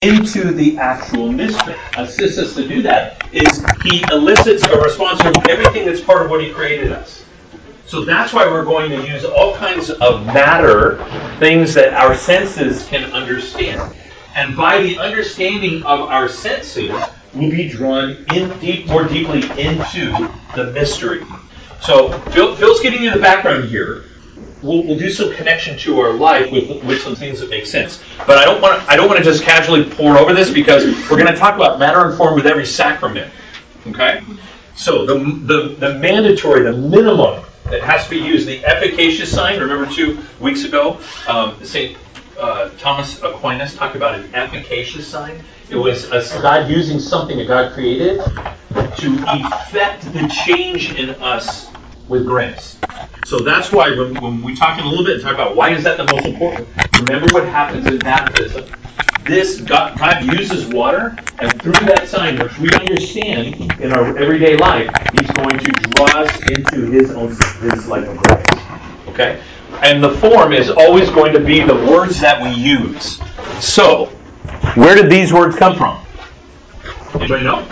into the actual mystery. Assists us to do that is he elicits a response from everything that's part of what he created us. So that's why we're going to use all kinds of matter, things that our senses can understand. And by the understanding of our senses, we'll be drawn more deeply into the mystery. So Phil's getting in the background here. We'll do some connection to our life with some things that make sense. But I don't want to just casually pour over this, because we're going to talk about matter and form with every sacrament. Okay? So the mandatory, the minimum that has to be used, the efficacious sign. Remember 2 weeks ago, St. Thomas Aquinas talked about an efficacious sign. It was God using something that God created to effect the change in us with grace. So that's why when we talk in a little bit and talk about why is that the most important, remember what happens in baptism. God uses water, and through that sign, which we understand in our everyday life, He's going to draw us into His life of grace. Okay? And the form is always going to be the words that we use. So, where did these words come from? Anybody know?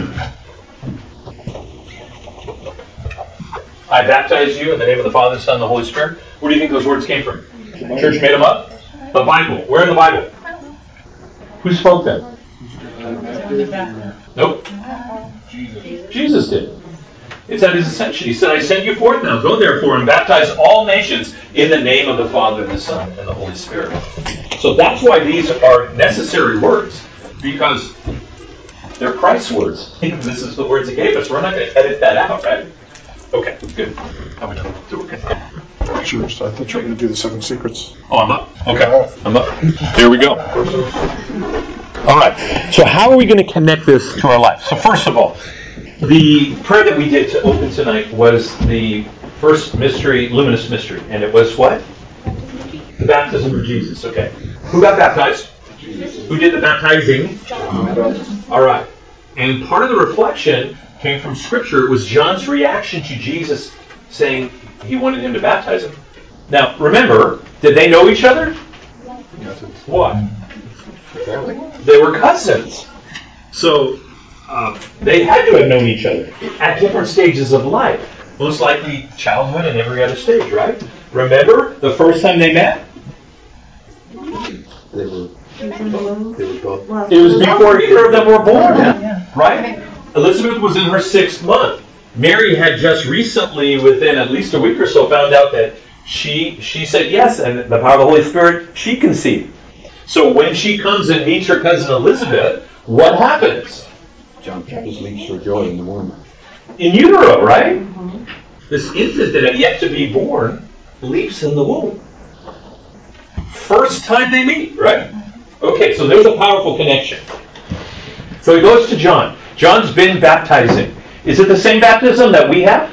I baptize you in the name of the Father, the Son, and the Holy Spirit. Where do you think those words came from? The church made them up? The Bible. Where in the Bible? Who spoke them? Nope. Jesus did. It's at His ascension. He said, I send you forth now. Go therefore and baptize all nations in the name of the Father, and the Son, and the Holy Spirit. So that's why these are necessary words, because they're Christ's words. This is the words He gave us. We're not going to edit that out, right? Okay, good. How we doing? Sure. I thought you were going to do the 7 secrets. Oh, I'm up? Okay. I'm up. Here we go. All right. So how are we going to connect this to our life? So first of all, the prayer that we did to open tonight was the first mystery, luminous mystery. And it was what? The baptism of Jesus. Okay. Who got baptized? Jesus. Who did the baptizing? John. All right. And part of the reflection came from Scripture. It was John's reaction to Jesus saying he wanted him to baptize him. Now, remember, did they know each other? What? They were cousins. So, they had to have known each other at different stages of life. Most likely childhood and every other stage, right? Remember the first time they met? They were both. It was before either of them were born, right? Elizabeth was in her 6th month. Mary had just recently, within at least a week or so, found out that she said yes, and the power of the Holy Spirit, she conceived. So when she comes and meets her cousin Elizabeth, what happens? John Baptist leaps for joy in the womb. In utero, right? Mm-hmm. This infant that had yet to be born leaps in the womb. First time they meet, right? Okay, so there's a powerful connection. So he goes to John. John's been baptizing. Is it the same baptism that we have?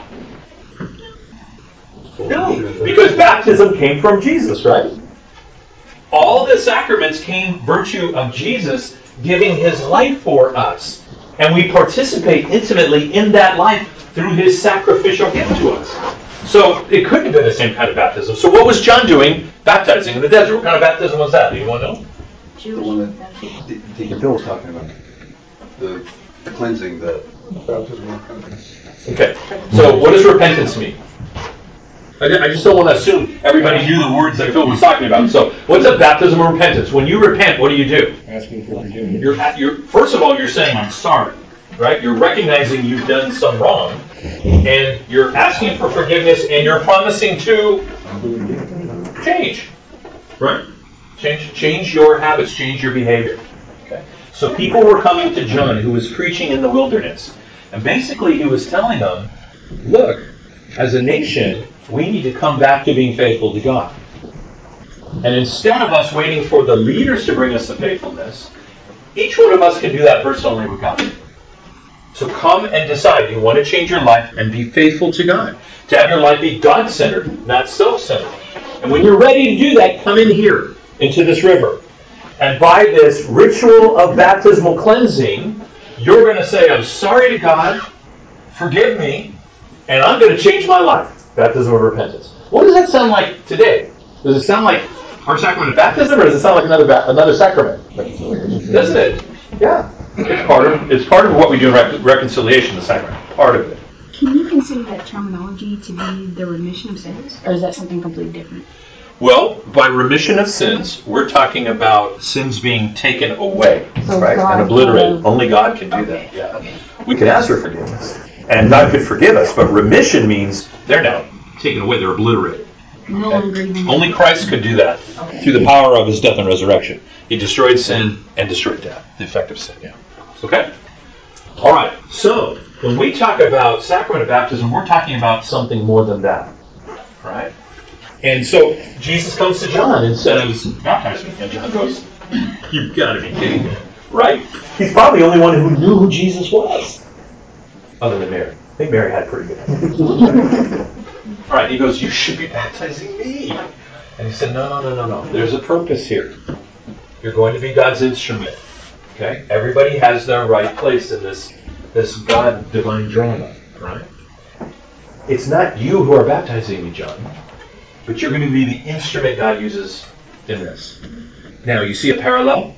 No, because baptism came from Jesus, right? All the sacraments came virtue of Jesus giving His life for us. And we participate intimately in that life through His sacrificial gift to us. So it couldn't have been the same kind of baptism. So what was John doing baptizing in the desert? What kind of baptism was that? Do you want to know? The one that Deacon Phil was talking about. The cleansing, the baptism of repentance. Okay. So what does repentance mean? I just don't want to assume everybody knew the words that Phil was talking about. So what's a baptism of repentance? When you repent, what do? Asking for forgiveness. You're first of all, you're saying, I'm sorry. Right? You're recognizing you've done some wrong. And you're asking for forgiveness, and you're promising to change. Right? Change your habits, change your behavior. Okay? So people were coming to John, who was preaching in the wilderness. And basically he was telling them, look, as a nation, we need to come back to being faithful to God. And instead of us waiting for the leaders to bring us the faithfulness, each one of us can do that personally with God. So come and decide. You want to change your life and be faithful to God. To have your life be God-centered, not self-centered. And when you're ready to do that, come in here, into this river. And by this ritual of baptismal cleansing, you're going to say, I'm sorry to God, forgive me, and I'm going to change my life. Baptism of repentance. What does that sound like today? Does it sound like our sacrament of baptism, or does it sound like another sacrament? Doesn't it? Yeah. It's part of what we do in reconciliation, the sacrament. Part of it. Can you consider that terminology to be the remission of sins? Or is that something completely different? Well, by remission of sins, we're talking about sins being taken away, So right? God And obliterated. can- Only God can do Okay, that. Yeah. okay. We can ask for forgiveness, and God could forgive us, but remission means they're now taken away, they're obliterated. No longer even. Only Christ could do that Okay. through the power of his death and resurrection. He destroyed sin and destroyed death, the effect of sin. Yeah. Okay? All right. So, when we talk about sacrament of baptism, we're talking about something more than that. Right? And so, Jesus comes to John and says, baptize me. And John goes, you've got to be kidding me. Right? He's probably the only one who knew who Jesus was. Other than Mary. I think Mary had pretty good. All right, he goes, you should be baptizing me. And he said, no. There's a purpose here. You're going to be God's instrument. Okay? Everybody has their right place in this God divine drama. Right? It's not you who are baptizing me, John, but you're going to be the instrument God uses in this. Now, you see a parallel?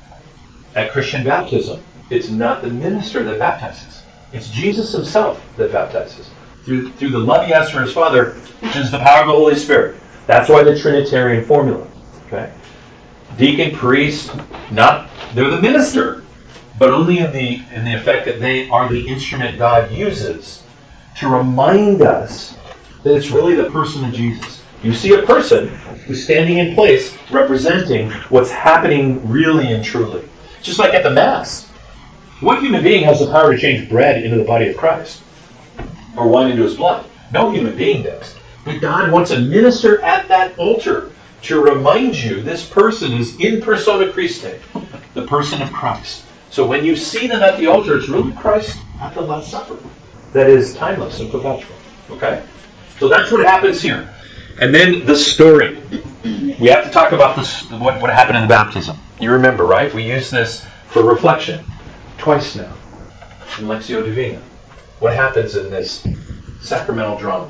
At Christian baptism, it's not the minister that baptizes. It's Jesus himself that baptizes. Through the love he has for his Father, which is the power of the Holy Spirit. That's why the Trinitarian formula. Okay? Deacon, priest, they're the minister, but only in the effect that they are the instrument God uses to remind us that it's really the person of Jesus. You see a person who's standing in place representing what's happening really and truly. Just like at the Mass. What human being has the power to change bread into the body of Christ? Or wine into his blood? No human being does. But God wants a minister at that altar to remind you this person is in persona Christi, the person of Christ. So when you see them at the altar, it's really Christ at the Last Supper. That is timeless and perpetual. Okay? So that's what happens here. And then the story. We have to talk about this, what happened in the baptism. You remember, right? We use this for reflection twice now in Lectio Divina. What happens in this sacramental drama?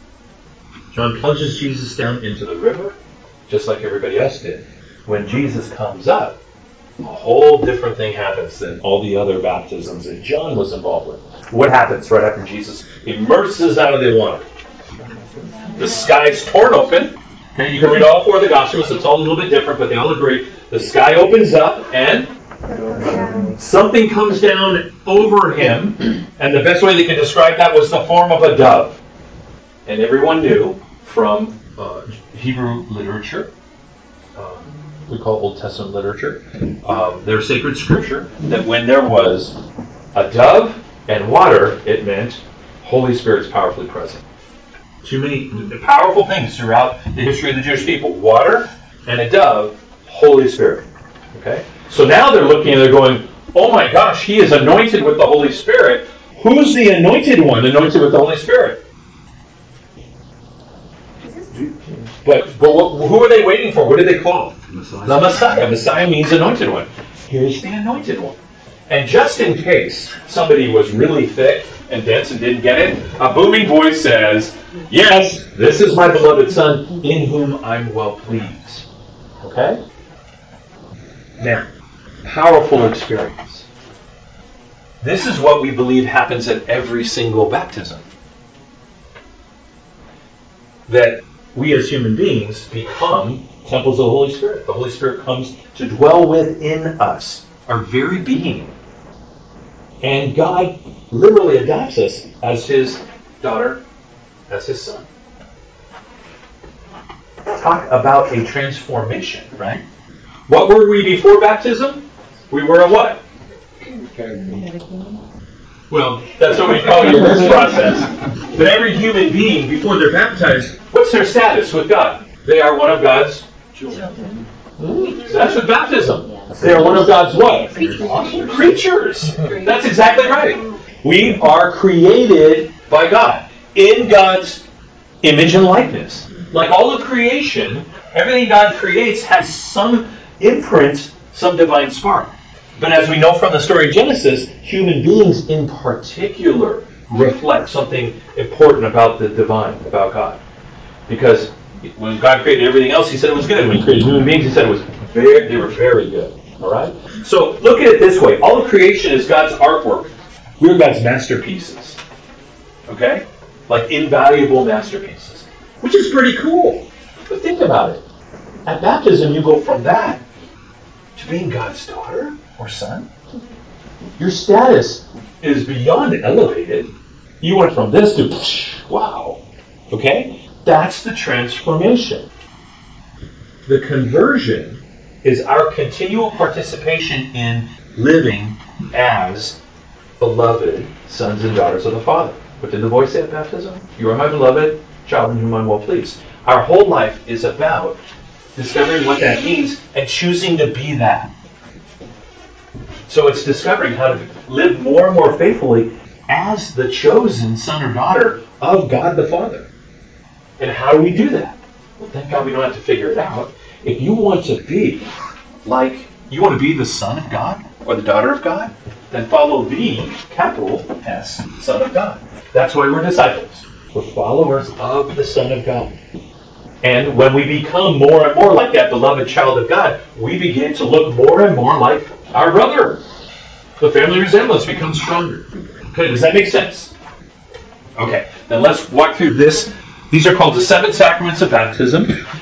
John plunges Jesus down into the river, just like everybody else did. When Jesus comes up, a whole different thing happens than all the other baptisms that John was involved with. What happens right after Jesus immerses out of the water? The sky's torn open. Okay, you can read all four of the Gospels. It's all a little bit different, but they all agree. The sky opens up and something comes down over him. And the best way they could describe that was the form of a dove. And everyone knew from Hebrew literature, we call Old Testament literature, their sacred scripture, that when there was a dove and water, it meant Holy Spirit's powerfully present. Too many powerful things throughout the history of the Jewish people. Water and a dove, Holy Spirit. Okay? So now they're looking and they're going, oh my gosh, he is anointed with the Holy Spirit. Who's the anointed one anointed with the Holy Spirit? But who are they waiting for? What did they call? The Messiah. Messiah means anointed one. Here's the anointed one. And just in case somebody was really thick and dense and didn't get it, a booming voice says, yes, this is my beloved Son, in whom I'm well pleased. Okay? Now, powerful experience. This is what we believe happens at every single baptism. That we as human beings become temples of the Holy Spirit. The Holy Spirit comes to dwell within us, our very being. And God literally adopts us as his daughter, as his son. Talk about a transformation, right? What were we before baptism? We were a what? Well, that's what we call you in this process. But every human being, before they're baptized, what's their status with God? They are one of God's children. That's with baptism. They are one of God's what? Creatures. That's exactly right. We are created by God in God's image and likeness. Like all of creation, everything God creates has some imprint, some divine spark. But as we know from the story of Genesis, human beings in particular reflect something important about the divine, about God. Because When God created everything else, He said it was good. When He created human beings, He said they were very good. All right? So look at it this way. All of creation is God's artwork. We're God's masterpieces. Okay? Like invaluable masterpieces. Which is pretty cool. But think about it. At baptism, you go from that to being God's daughter or son. Your status is beyond elevated. You went from this to, wow. Okay? That's the transformation. The conversion is our continual participation in living as beloved sons and daughters of the Father. What did the voice say at baptism? You are my beloved child in whom I'm well pleased. Our whole life is about discovering what that means and choosing to be that. So it's discovering how to live more and more faithfully as the chosen son or daughter of God the Father. And how do we do that? Well, thank God we don't have to figure it out. If you want to be you want to be the son of God or the daughter of God, then follow the capital S, Son of God. That's why we're disciples. We're followers of the Son of God. And when we become more and more like that beloved child of God, we begin to look more and more like our brother. The family resemblance becomes stronger. Okay, does that make sense? Okay, then let's walk through this. These are called the 7 sacraments of baptism.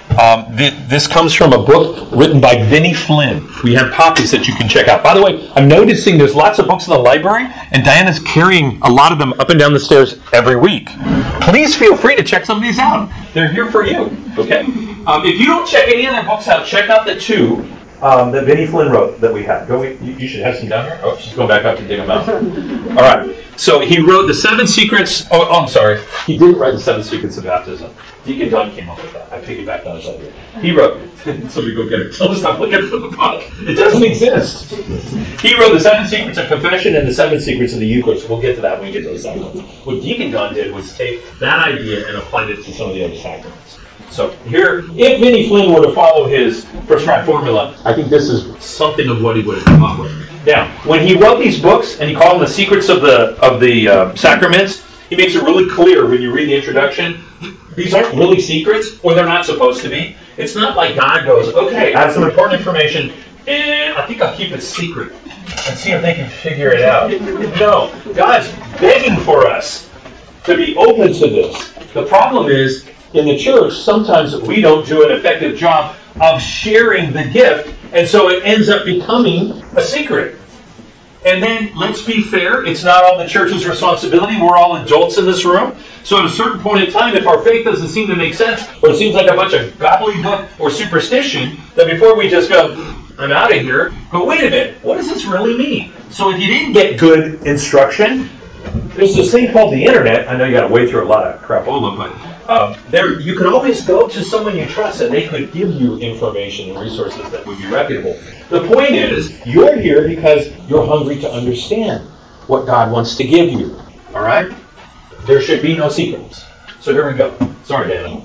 This comes from a book written by Vinnie Flynn. We have copies that you can check out. By the way, I'm noticing there's lots of books in the library, and Diana's carrying a lot of them up and down the stairs every week. Please feel free to check some of these out. They're here for you. Okay? If you don't check any of their books out, check out the 2 that Vinnie Flynn wrote that we have. You should have some down here. Oh, she's going back up to dig them out. All right. So he wrote the 7 secrets. Oh, I'm sorry. He didn't write the 7 secrets of baptism. Deacon Dunn came up with that. I piggybacked on his idea. He wrote. Somebody go get it. Tell us stop looking for the book. It doesn't exist. He wrote the 7 secrets of confession and the 7 secrets of the Eucharist. We'll get to that when we get to the sacraments. What Deacon Dunn did was take that idea and applied it to some of the other sacraments. So here, if Vinnie Flynn were to follow his prescribed formula, I think this is something of what he would have come up with. Now, when he wrote these books, and he called them the secrets of the sacraments, he makes it really clear when you read the introduction, these aren't really secrets, or they're not supposed to be. It's not like God goes, okay, I have some important information, and I think I'll keep it secret and see if they can figure it out. No, God's begging for us to be open to this. The problem is, in the church, sometimes we don't do an effective job of sharing the gift, and so it ends up becoming a secret. And then, let's be fair, it's not all the church's responsibility. We're all adults in this room. So at a certain point in time, if our faith doesn't seem to make sense, or it seems like a bunch of gobbledygook or superstition, then before we just go, I'm out of here, but wait a minute, what does this really mean? So if you didn't get good instruction, there's this thing called the internet. I know you got to wade through a lot of crapola, but you can always go to someone you trust, and they could give you information and resources that would be reputable. The point is, you're here because you're hungry to understand what God wants to give you. All right? There should be no secrets. So here we go. Sorry, Daniel.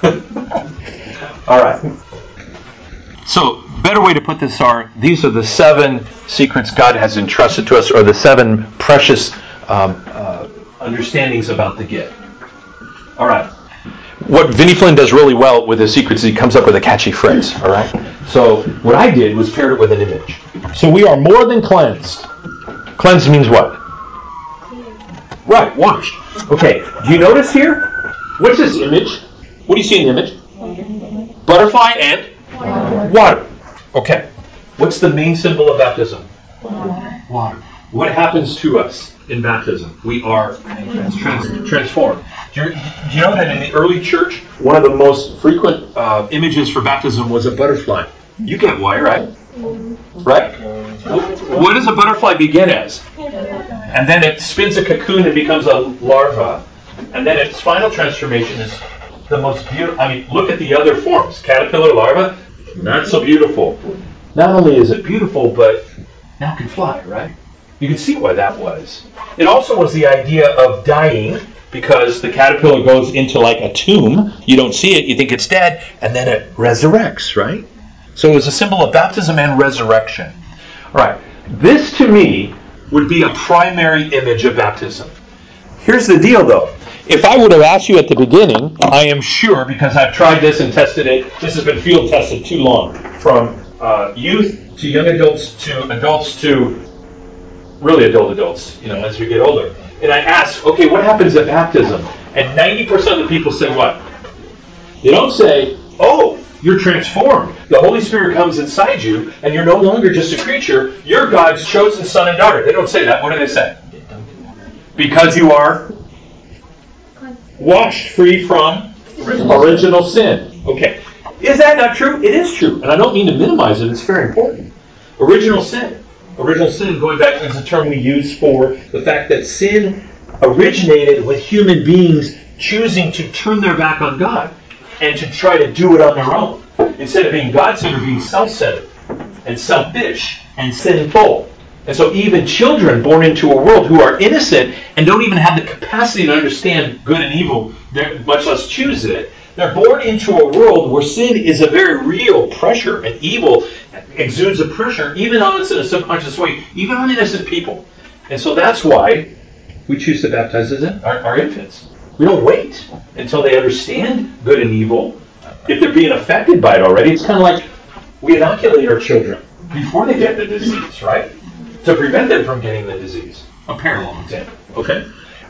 All right. So, better way to put this are, these are the 7 secrets God has entrusted to us, or the 7 precious understandings about the gift. All right. What Vinnie Flynn does really well with his secrets is he comes up with a catchy phrase. All right. So what I did was paired it with an image. So we are more than cleansed. Cleansed means what? Right. Washed. Okay. Do you notice here? What's this image? What do you see in the image? Butterfly and water. Okay. What's the main symbol of baptism? Water. What happens to us in baptism? We are transformed. Do you know that in the early church, one of the most frequent images for baptism was a butterfly? You get why, right? Right? What does a butterfly begin as? And then it spins a cocoon and becomes a larva. And then its final transformation is the most beautiful. I mean, look at the other forms. Caterpillar, larva, not so beautiful. Not only is it beautiful, but now it can fly, right? You can see why that was. It also was the idea of dying, because the caterpillar goes into like a tomb. You don't see it, you think it's dead, and then it resurrects, right? So it was a symbol of baptism and resurrection. All right, this to me would be a primary image of baptism. Here's the deal, though. if I would have asked you at the beginning, I am sure, because I've tried this and tested it, this has been field tested too long, from youth to young adults to really adults, as we get older. And I asked, okay, what happens at baptism? And 90% of the people say what? They don't say, oh, you're transformed. The Holy Spirit comes inside you, and you're no longer just a creature. You're God's chosen son and daughter. They don't say that. What do they say? Because you are washed free from original sin. Okay. Is that not true? It is true. And I don't mean to minimize it. It's very important. Original sin. Original sin, going back, is a term we use for the fact that sin originated with human beings choosing to turn their back on God and to try to do it on their own. Instead of being God-centered, being self-centered and selfish and sinful. And so even children born into a world who are innocent and don't even have the capacity to understand good and evil, much less choose it, they're born into a world where sin is a very real pressure, and evil exudes a pressure, even on us in a subconscious way, even on innocent people. And so that's why we choose to baptize our infants. We don't wait until they understand good and evil. If they're being affected by it already, it's kind of like we inoculate our children before they get the disease, right? To prevent them from getting the disease. A parallel example, okay?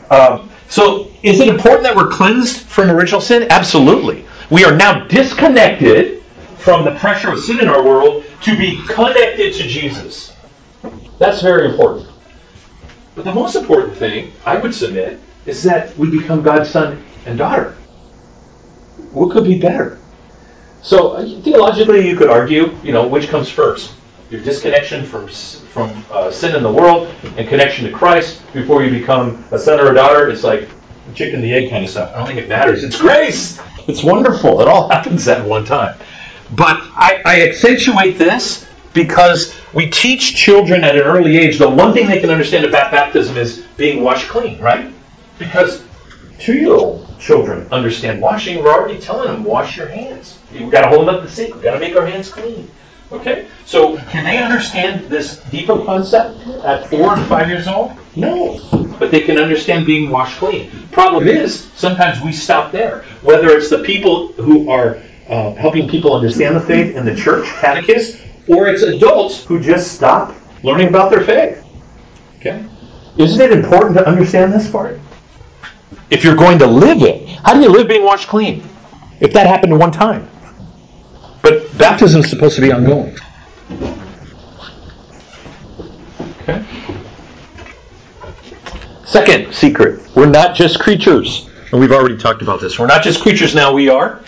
So is it important that we're cleansed from original sin? Absolutely. We are now disconnected from the pressure of sin in our world to be connected to Jesus. That's very important. But the most important thing, I would submit, is that we become God's son and daughter. What could be better? So theologically, you could argue, which comes first? Your disconnection from sin in the world and connection to Christ before you become a son or a daughter. It's like chicken and the egg kind of stuff. I don't think it matters. It's grace. It's wonderful. It all happens at one time. But I accentuate this because we teach children at an early age, the one thing they can understand about baptism is being washed clean, right? Because 2-year-old children understand washing. We're already telling them, wash your hands. We've got to hold up the sink. We've got to make our hands clean. Okay? So can they understand this deeper concept at 4 and 5 years old? No. But they can understand being washed clean. Problem is, sometimes we stop there. Whether it's the people who are helping people understand the faith in the church, catechists, or it's adults who just stop learning about their faith. Okay? Isn't it important to understand this part? If you're going to live it, how do you live being washed clean? If that happened at one time. But baptism is supposed to be ongoing. Okay? Second secret, we're not just creatures. And we've already talked about this. We're not just creatures now, we are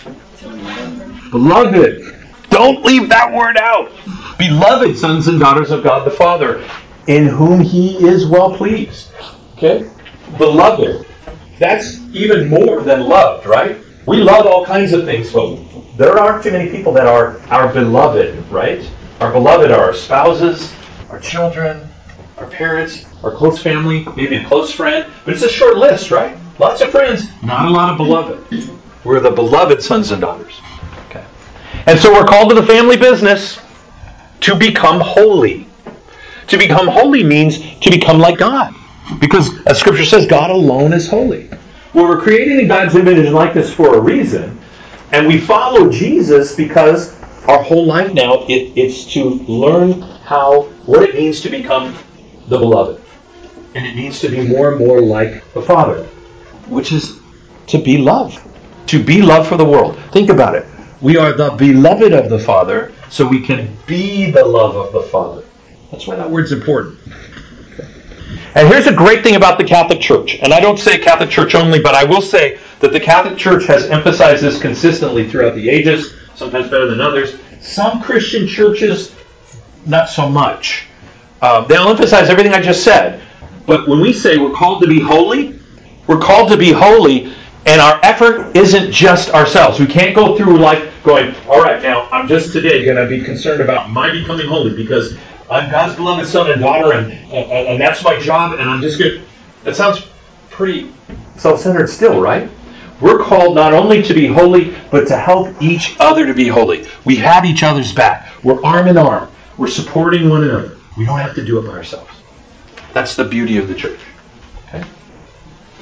beloved. Don't leave that word out. Beloved sons and daughters of God the Father, in whom He is well pleased. Okay? Beloved. That's even more than loved, right? We love all kinds of things, but there aren't too many people that are our beloved, right? Our beloved are our spouses, our children, our parents, our close family, maybe a close friend. But it's a short list, right? Lots of friends, not a lot of beloved. We're the beloved sons and daughters. Okay. And so we're called to the family business to become holy. To become holy means to become like God. Because, as Scripture says, God alone is holy. Well, we're created in God's image and likeness for a reason. And we follow Jesus because our whole life now, it's to learn what it means to become the beloved. And it means to be more and more like the Father. Which is to be love. To be love for the world. Think about it. We are the beloved of the Father, so we can be the love of the Father. That's why that word's important. And here's a great thing about the Catholic Church. And I don't say Catholic Church only, but I will say that the Catholic Church has emphasized this consistently throughout the ages, sometimes better than others. Some Christian churches, not so much. They'll emphasize everything I just said. But when we say we're called to be holy, we're called to be holy, and our effort isn't just ourselves. We can't go through life going, all right, now I'm just today going to be concerned about my becoming holy because I'm God's beloved son and daughter, and that's my job, and I'm just good. That sounds pretty self-centered still, right? We're called not only to be holy, but to help each other to be holy. We have each other's back. We're arm in arm. We're supporting one another. We don't have to do it by ourselves. That's the beauty of the church. Okay?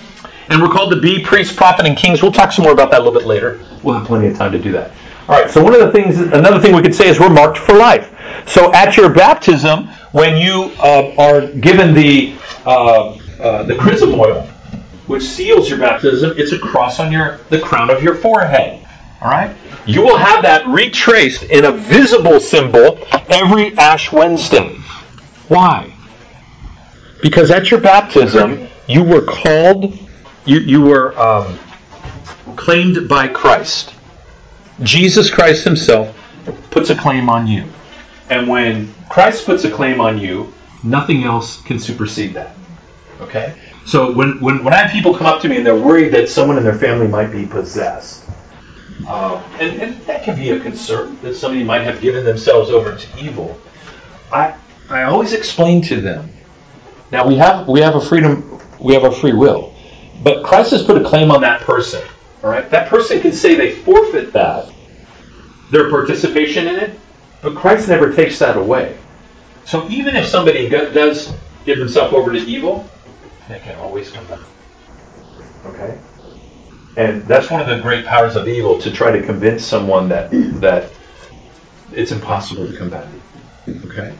And we're called to be priests, prophet, and kings. We'll talk some more about that a little bit later. We'll have plenty of time to do that. All right, so another thing we could say is we're marked for life. So at your baptism, when you are given the chrism oil, which seals your baptism, it's a cross on the crown of your forehead. All right? You will have that retraced in a visible symbol every Ash Wednesday. Why? Because at your baptism, you were called, you were claimed by Christ. Jesus Christ himself puts a claim on you. And when Christ puts a claim on you, nothing else can supersede that. Okay? So when I have people come up to me and they're worried that someone in their family might be possessed, and that can be a concern, that somebody might have given themselves over to evil, I always explain to them, now we have a freedom, we have a free will, but Christ has put a claim on that person. All right? That person can say they forfeit their participation in it, but Christ never takes that away. So even if somebody does give themselves over to evil, they can always come back. Okay? And that's one of the great powers of evil, to try to convince someone that it's impossible to come back. Okay?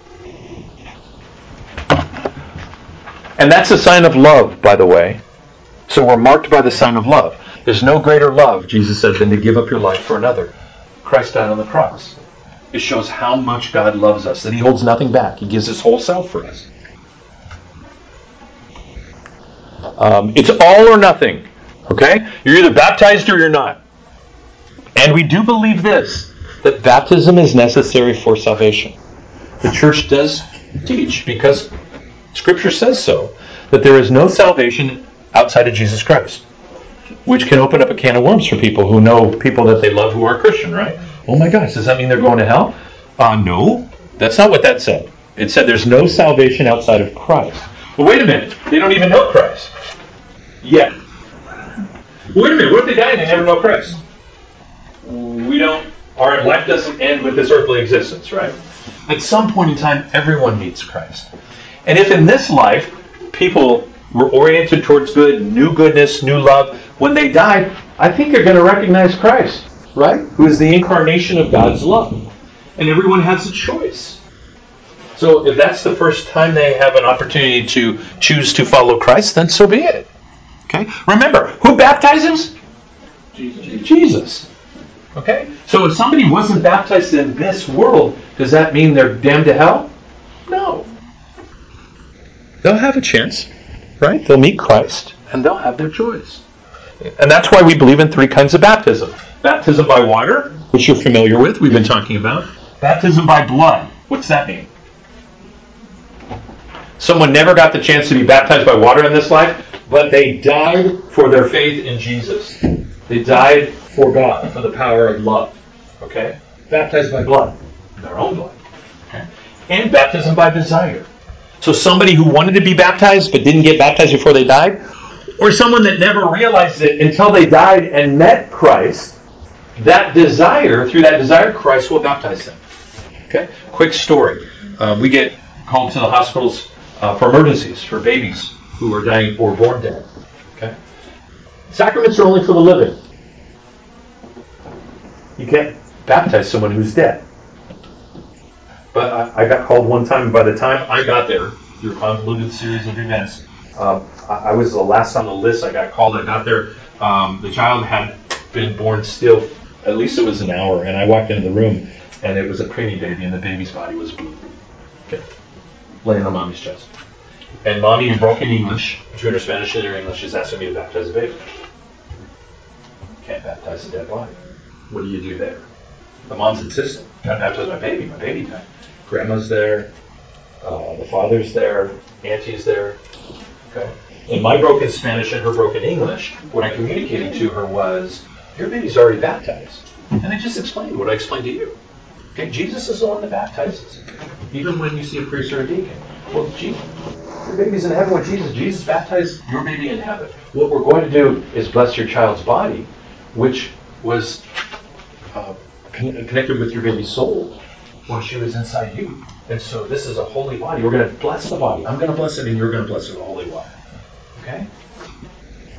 And that's a sign of love, by the way. So we're marked by the sign of love. There's no greater love, Jesus said, than to give up your life for another. Christ died on the cross. It shows how much God loves us, that he holds nothing back. He gives his whole self for us. It's all or nothing. Okay? You're either baptized or you're not. And we do believe this, that baptism is necessary for salvation. The church does teach, because Scripture says so, that there is no salvation outside of Jesus Christ, which can open up a can of worms for people who know people that they love who are Christian, right? Oh my gosh, does that mean they're going to hell? No, that's not what that said. It said there's no salvation outside of Christ. But wait a minute, they don't even know Christ yet. Wait a minute, what if they die and they never know Christ? Our life doesn't end with this earthly existence, right? At some point in time, everyone needs Christ. And if in this life, people were oriented towards good, new goodness, new love, when they die, I think they're going to recognize Christ, right? Who is the incarnation of God's love. And everyone has a choice. So if that's the first time they have an opportunity to choose to follow Christ, then so be it. Okay? Remember, who baptizes? Jesus. Okay? So if somebody wasn't baptized in this world, does that mean they're damned to hell? No. They'll have a chance, right? They'll meet Christ, and they'll have their choice. And that's why we believe in 3 kinds of baptism. Baptism by water, which you're familiar with, we've been talking about. Baptism by blood. What's that mean? Someone never got the chance to be baptized by water in this life, but they died for their faith in Jesus. They died for God, for the power of love. Okay? Baptized by blood. Their own blood. Okay? And baptism by desire. So somebody who wanted to be baptized but didn't get baptized before they died, or someone that never realized it until they died and met Christ, through that desire, Christ will baptize them. Okay? Quick story. We get called to the hospitals for emergencies, for babies who are dying or born dead. Okay? Sacraments are only for the living. You can't baptize someone who's dead. But I got called one time, and by the time I got there, through a convoluted series of events, I was the last on the list. I got called. I got there. The child had been born still, at least it was an hour, and I walked into the room, and it was a preemie baby, and the baby's body was blue. Okay. Laying on mommy's chest. And mommy, in broken English, between her Spanish and her English, is asking me to baptize a baby. Can't baptize a dead body. What do you do there? The mom's insistent. Gotta baptize my baby. My baby died. Grandma's there. The father's there. Auntie's there. Okay. In my broken Spanish and her broken English, what I communicated to her was, your baby's already baptized. And I just explained what I explained to you. Okay, Jesus is the one that baptizes. Even when you see a priest or a deacon. Well, Jesus, your baby's in heaven with Jesus. Jesus baptized your baby in heaven. What we're going to do is bless your child's body, which was connected with your baby's soul while she was inside you. And so this is a holy body. We're going to bless the body. I'm going to bless it, and you're going to bless it with holy water. Okay?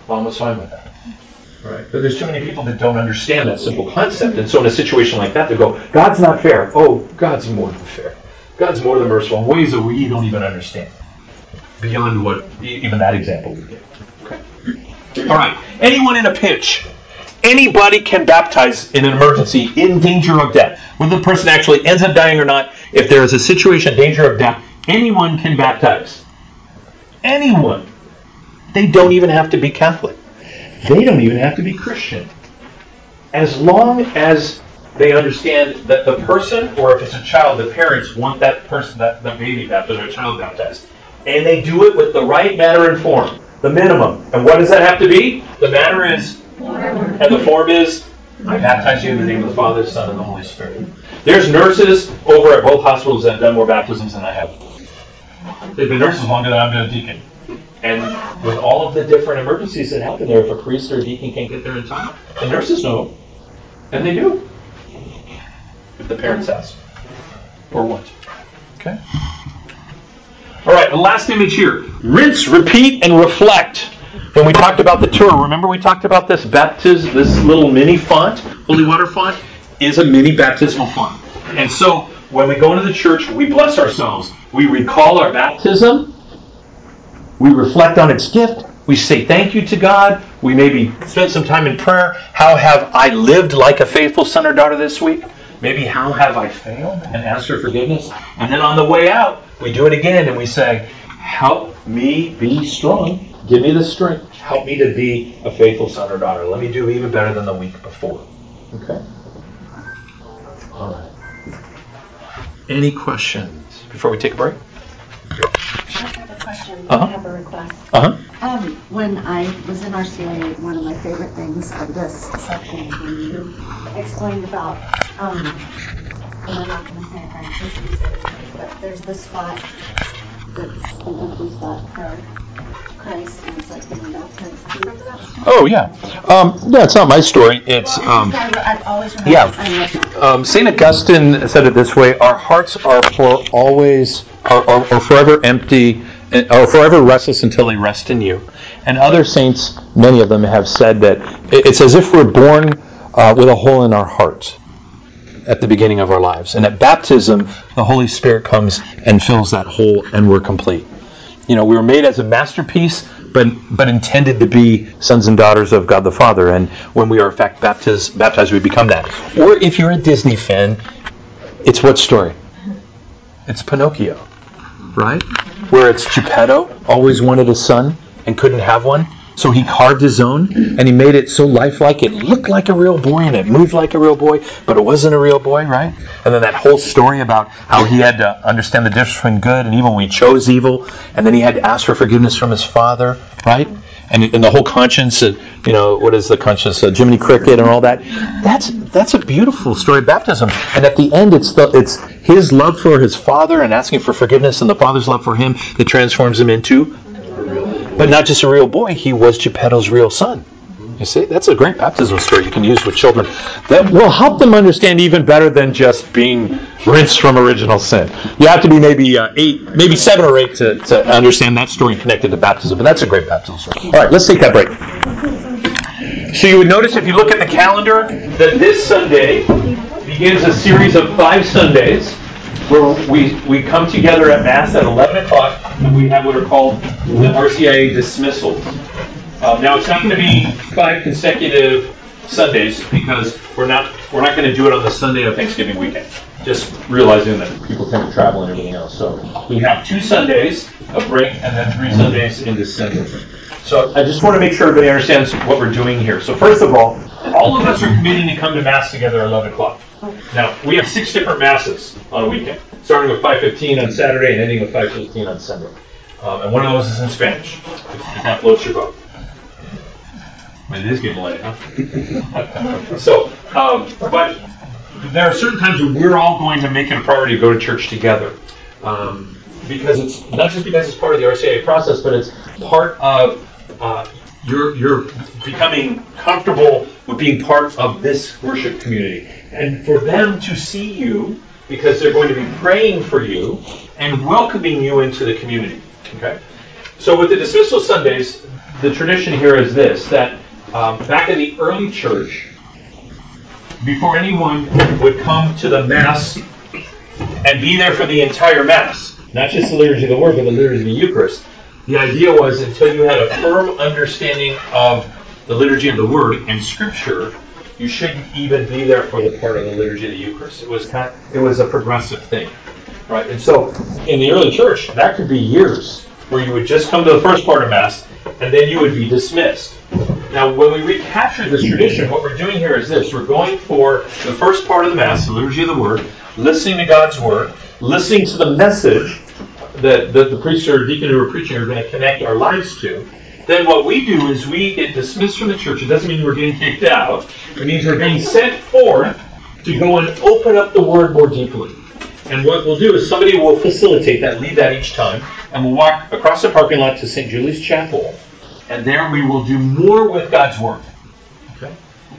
Mom was fine with that. Right? But there's too many people that don't understand that simple concept. And so in a situation like that, they go, God's not fair. Oh, God's more than fair. God's more than merciful in ways that we don't even understand. Beyond what even that example would give. Okay. All right. Anyone in a pinch. Anybody can baptize in an emergency in danger of death. Whether the person actually ends up dying or not, if there is a situation of danger of death, anyone can baptize. Anyone. They don't even have to be Catholic. They don't even have to be Christian. As long as they understand that the person, or if it's a child, the parents want that person, that baby baptized or child baptized. And they do it with the right manner and form. The minimum. And what does that have to be? The manner is, and the form is, I baptize you in the name of the Father, Son, and the Holy Spirit. There's nurses over at both hospitals that have done more baptisms than I have. They've been nurses longer than I've been a deacon. And with all of the different emergencies that happen there, if a priest or a deacon can't get there in time, the nurses know. And they do. If the parents ask. Or want. Okay? All right, the last image here. Rinse, repeat, and reflect. When we talked about the tour, remember we talked about this baptism, this little mini font, holy water font, is a mini baptismal font. And so, when we go into the church, we bless ourselves. We recall our baptism. We reflect on its gift. We say thank you to God. We maybe spend some time in prayer. How have I lived like a faithful son or daughter this week? Maybe how have I failed? And ask for forgiveness. And then on the way out, we do it again and we say, help me be strong. Give me the strength. Help me to be a faithful son or daughter. Let me do even better than the week before. Okay? All right. Any questions before we take a break? I have a question. I have a request. When I was in RCIA, one of my favorite things of this section when you explained about, and I'm not going to say it right, because you said it right, but there's this spot that's an empty spot for Christ, and it's like being baptized. Do you remember that story? Oh, yeah. Yeah, it's not my story. It's I've always remembered. St. Augustine said it this way: our hearts are forever empty, or forever restless until they rest in you. And other saints, many of them, have said that it's as if we're born with a hole in our heart at the beginning of our lives. And at baptism, the Holy Spirit comes and fills that hole, and we're complete. You know, we were made as a masterpiece, but intended to be sons and daughters of God the Father. And when we are, in fact, baptized, we become that. Or if you're a Disney fan, it's what story? It's Pinocchio, right? Where it's Geppetto, always wanted a son and couldn't have one. So he carved his own, and he made it so lifelike. It looked like a real boy, and it moved like a real boy, but it wasn't a real boy, right? And then that whole story about how he had to understand the difference between good and evil when he chose evil, and then he had to ask for forgiveness from his father, right? And the whole conscience, what is the conscience? Jiminy Cricket and all that. That's a beautiful story of baptism. And at the end, it's his love for his father and asking for forgiveness, and the father's love for him that transforms him into. But not just a real boy, he was Geppetto's real son. You see, that's a great baptismal story you can use with children. That will help them understand even better than just being rinsed from original sin. You have to be maybe 7 or 8 to understand that story connected to baptism. But that's a great baptismal story. All right, let's take that break. So you would notice if you look at the calendar that this Sunday begins a series of 5 Sundays where we come together at Mass at 11 o'clock, and we have what are called the RCIA dismissals. Now, it's not going to be 5 consecutive Sundays, because we're not going to do it on the Sunday of Thanksgiving weekend, just realizing that people tend to travel and everything else. So we have 2 Sundays of break, and then 3 Sundays in December. So I just want to make sure everybody understands what we're doing here. So first of all of us are committing to come to Mass together at 11 o'clock. Now, we have 6 different Masses on a weekend, starting with 5:15 on Saturday and ending with 5:15 on Sunday. And one of those is in Spanish, if that floats your boat. It is getting late, huh? But there are certain times when we're all going to make it a priority to go to church together. Because it's not just because it's part of the RCIA process, but it's part of you're becoming comfortable with being part of this worship community. And for them to see you, because they're going to be praying for you and welcoming you into the community. Okay? So with the dismissal Sundays, the tradition here is this, that back in the early church, before anyone would come to the Mass and be there for the entire Mass, not just the liturgy of the Word, but the liturgy of the Eucharist, the idea was until you had a firm understanding of the liturgy of the Word and Scripture, you shouldn't even be there for the part of the liturgy of the Eucharist. It was a progressive thing, right? And so in the early church, that could be years where you would just come to the first part of Mass and then you would be dismissed. Now, when we recapture this tradition, what we're doing here is this. We're going for the first part of the Mass, the liturgy of the Word, listening to God's Word, listening to the message that the priest or deacon who are preaching are going to connect our lives to. Then what we do is we get dismissed from the church. It doesn't mean we're getting kicked out. It means we're being sent forth to go and open up the Word more deeply. And what we'll do is somebody will facilitate that, lead that each time, and we'll walk across the parking lot to St. Julie's Chapel, and there we will do more with God's Word. Okay?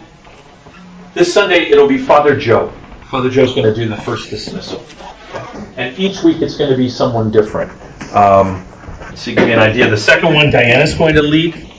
This Sunday it'll be Father Joe. Father Joe's going to do the first dismissal. And each week it's going to be someone different. So you give me an idea. The second one, Diana's going to lead.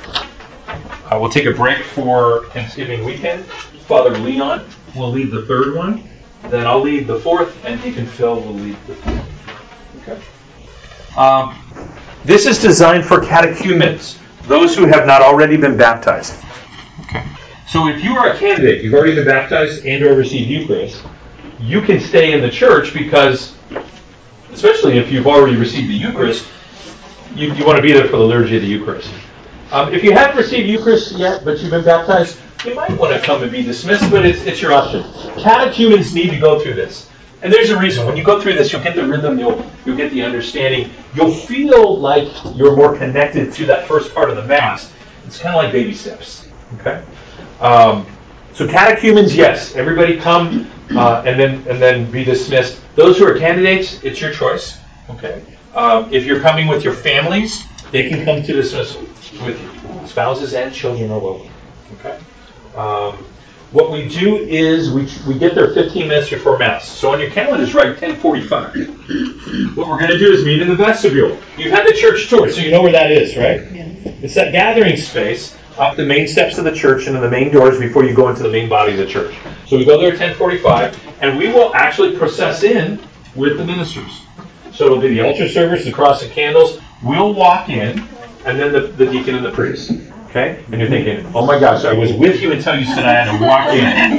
We'll take a break for Thanksgiving weekend. Father Leon will lead the third one. Then I'll lead the fourth, and Deacon Phil will lead the fifth. Okay. This is designed for catechumens, those who have not already been baptized. Okay. So if you are a candidate, you've already been baptized and or received Eucharist, you can stay in the church because, especially if you've already received the Eucharist, you want to be there for the liturgy of the Eucharist. If you haven't received Eucharist yet, but you've been baptized, you might want to come and be dismissed, but it's your option. Catechumens need to go through this. And there's a reason. When you go through this, you'll get the rhythm, you'll get the understanding. You'll feel like you're more connected to that first part of the Mass. It's kind of like baby steps. Okay? So catechumens, yes. Everybody come and then be dismissed. Those who are candidates, it's your choice. Okay? If you're coming with your families, they can come to dismissal with you. Spouses and children are welcome. Okay? What we do is we get there 15 minutes before Mass. So on your calendars, write 10:45. What we're going to do is meet in the vestibule. You've had the church tour, so you know where that is, right? Yeah. It's that gathering space off the main steps of the church and in the main doors before you go into the main body of the church. So we go there at 10:45, and we will actually process in with the ministers. So it'll be the altar servers, the cross and candles. We'll walk in, and then the deacon and the priest. Okay? And you're thinking, oh my gosh, I was with you until you said I had to walk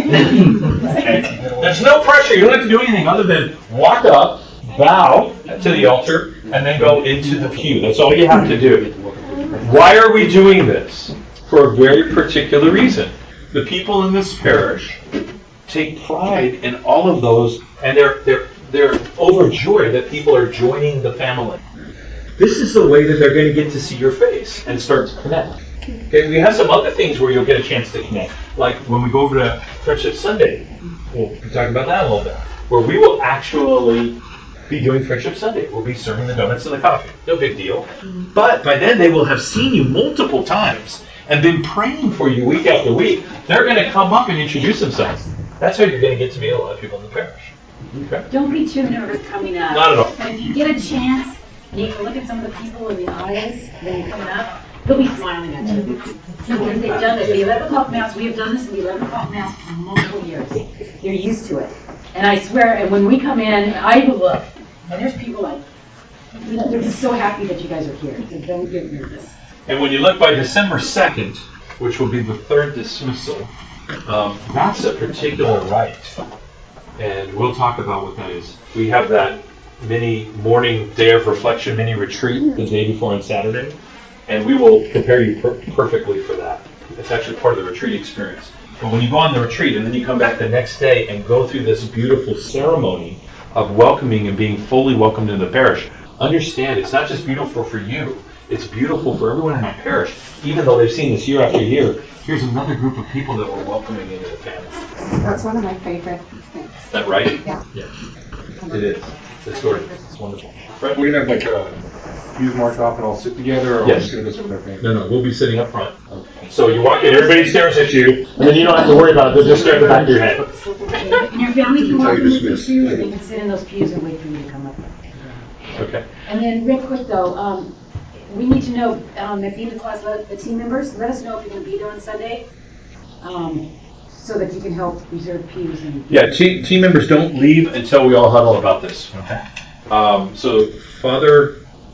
in. Okay? There's no pressure. You don't have to do anything other than walk up, bow to the altar, and then go into the pew. That's all you have to do. Why are we doing this? For a very particular reason. The people in this parish take pride in all of those, and they're overjoyed that people are joining the family. This is the way that they're going to get to see your face and start to connect. Okay, we have some other things where you'll get a chance to connect. Like when we go over to Friendship Sunday, we'll be talking about that a little bit, where we will actually be doing Friendship Sunday. We'll be serving the donuts and the coffee. No big deal. But by then they will have seen you multiple times and been praying for you week after week. They're going to come up and introduce themselves. That's how you're going to get to meet a lot of people in the parish. Okay. Don't be too nervous coming up. Not at all. And if you get a chance, and you can look at some of the people in the aisles when you're coming up, they'll be smiling at you. Because they've done this. The 11 o'clock Mass, we have done this in the 11 o'clock Mass for multiple years. They're used to it. And I swear, and when we come in, I will look, and there's people like, they're just so happy that you guys are here. So don't get nervous. And when you look by December 2nd, which will be the third dismissal, that's a particular rite. And we'll talk about what that is. We have that mini morning day of reflection, mini retreat the day before on Saturday. And we will prepare you perfectly for that. It's actually part of the retreat experience. But when you go on the retreat and then you come back the next day and go through this beautiful ceremony of welcoming and being fully welcomed in the parish, understand it's not just beautiful for you, it's beautiful for everyone in that parish. Even though they've seen this year after year, here's another group of people that we're welcoming into the family. That's one of my favorite things. Is that right? Yeah. Yeah. It is. It's gorgeous. It's wonderful. Right, we're going to have like a music march off and all sit together, or Yes. we're just going to go sit with our family? No, we'll be sitting up front. So you walk in, everybody stares at you, and then you don't have to worry about it. They'll just stare at the back of your head. And your family can walk in with you dismissed. too, or they can sit in those pews and wait for you to come up. Okay. And then real quick though, we need to know, at the end of class, the team members, let us know if you're going to be there on Sunday, so that you can help reserve pews. Yeah, team members don't leave until we all huddle about this. Okay. So Father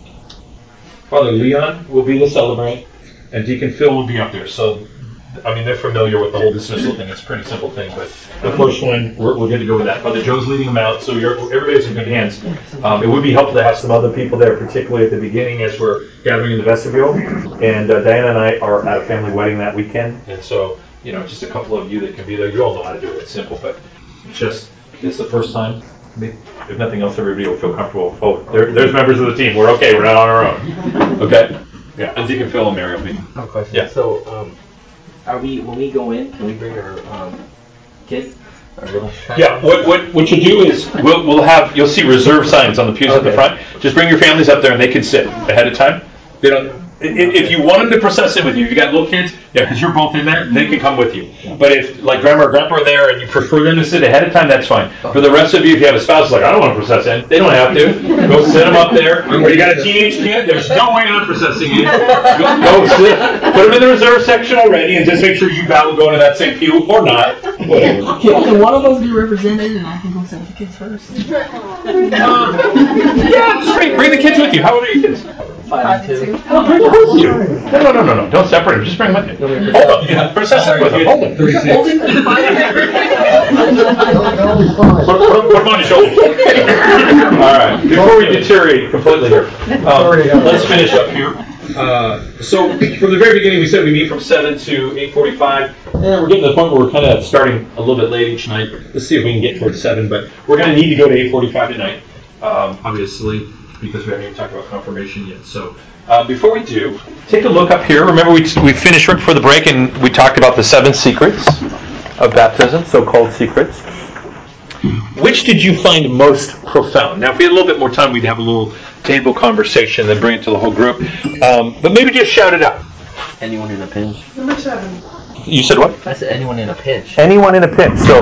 Leon will be the celebrant, and Deacon Phil will be up there. So, I mean, they're familiar with the whole dismissal thing. It's a pretty simple thing, but the first one, we're good to go with that. Father Joe's leading them out, so everybody's in good hands. It would be helpful to have some other people there, particularly at the beginning as we're gathering in the vestibule. And Diana and I are at a family wedding that weekend, and so, just a couple of you that can be there. You all know how to do it. It's simple, but it's the first time. If nothing else, everybody will feel comfortable. Oh, there's members of the team. We're okay. We're not on our own. Okay? Yeah, and Deacon Phil and Mary will be. I have a question. Yeah. So, when we go in, can we bring our kids? Our little Yeah, what you do is you'll see reserve signs on the pews at the front. Just bring your families up there and they can sit ahead of time. They don't. If you want them to process in with you, if you got little kids, because you're both in there, they can come with you. But if like grandma or grandpa are there and you prefer them to sit ahead of time, that's fine. For the rest of you, if you have a spouse like, I don't want to process in, they don't have to. Go sit them up there. Or you got a teenage kid, there's no way I'm processing in. Go sit. Put them in the reserve section already and just make sure you will go into that same pew or not. Whatever. Can one of us be represented and I can go sit with the kids first? Yeah, just bring the kids with you. How old are your kids? 5 and 2. Oh, bring them with you. No. Don't separate them. Just bring them with you. Hold them. You have process it with them. Hold them. Put them on your shoulders. All right. Before we deteriorate completely here, let's finish up here. So from the very beginning, we said we meet from 7 to 8:45. And we're getting to the point where we're kind of starting a little bit late each night. Let's see if we can get towards 7, but we're going to need to go to 8:45 tonight, obviously, because we haven't even talked about confirmation yet. So before we do, take a look up here. Remember, we finished right before the break, and we talked about the 7 secrets of baptism, so-called secrets. Which did you find most profound? Now, if we had a little bit more time, we'd have a little table conversation, then bring it to the whole group. But maybe just shout it out. Anyone in a pinch? Number 7. You said what? I said anyone in a pinch. Anyone in a pinch. So,